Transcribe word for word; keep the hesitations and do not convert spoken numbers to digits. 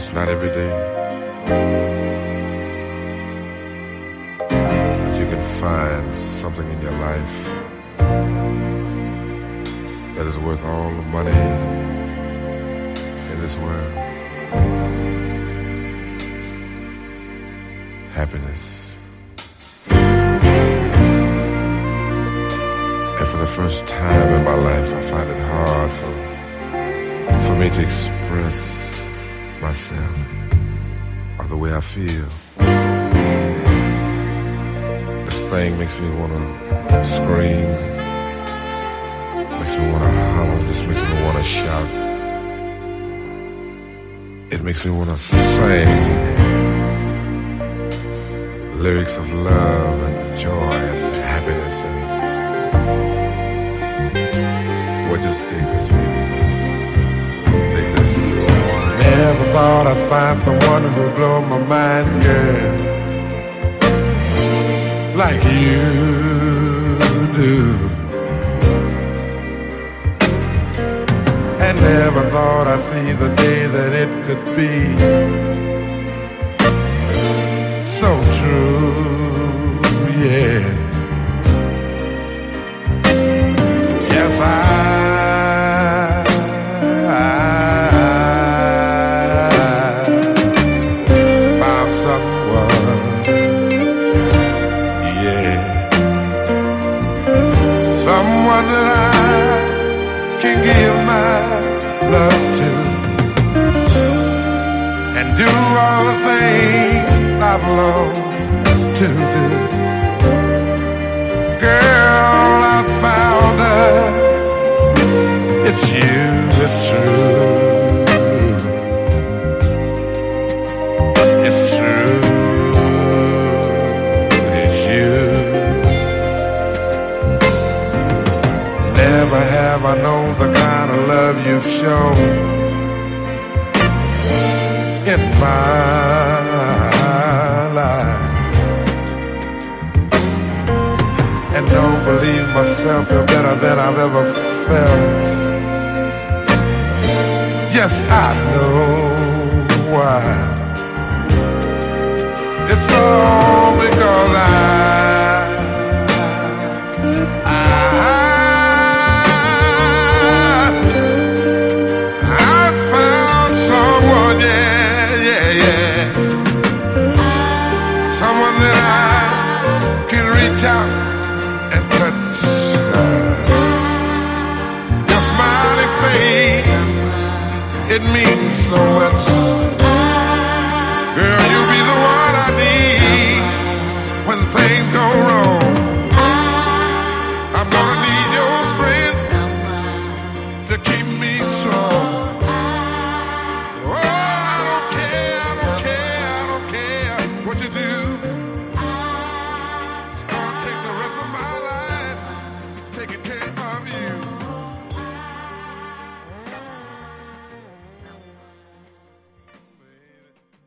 It's not every day that you can find something in your life that is worth all the money in this world. Happiness. And for the first time in my life, I find it hard for, for me to express myself or the way I feel. This thing makes me want to scream, makes me want to holler, this makes me want to shout. It makes me want to sing lyrics of love and joy and happiness, and what just dig this, baby? Dig this. Never thought I'd find someone who would blow my mind, girl, like you do. And never thought I'd see the day that it could be so true, yeah. Yes, I, I, I found someone, yeah, someone that I can give my love to and do all the things I've longed to do. Girl, I found her. It's you, it's true. It's true. It's you. Never have I known the kind of love you've shown in my life. And don't believe myself, you're better than I've ever felt. Yes, I know why. It's all because I, I, I found someone, yeah, yeah, yeah. Someone that I can reach out and touch. Your smiling face, it means so much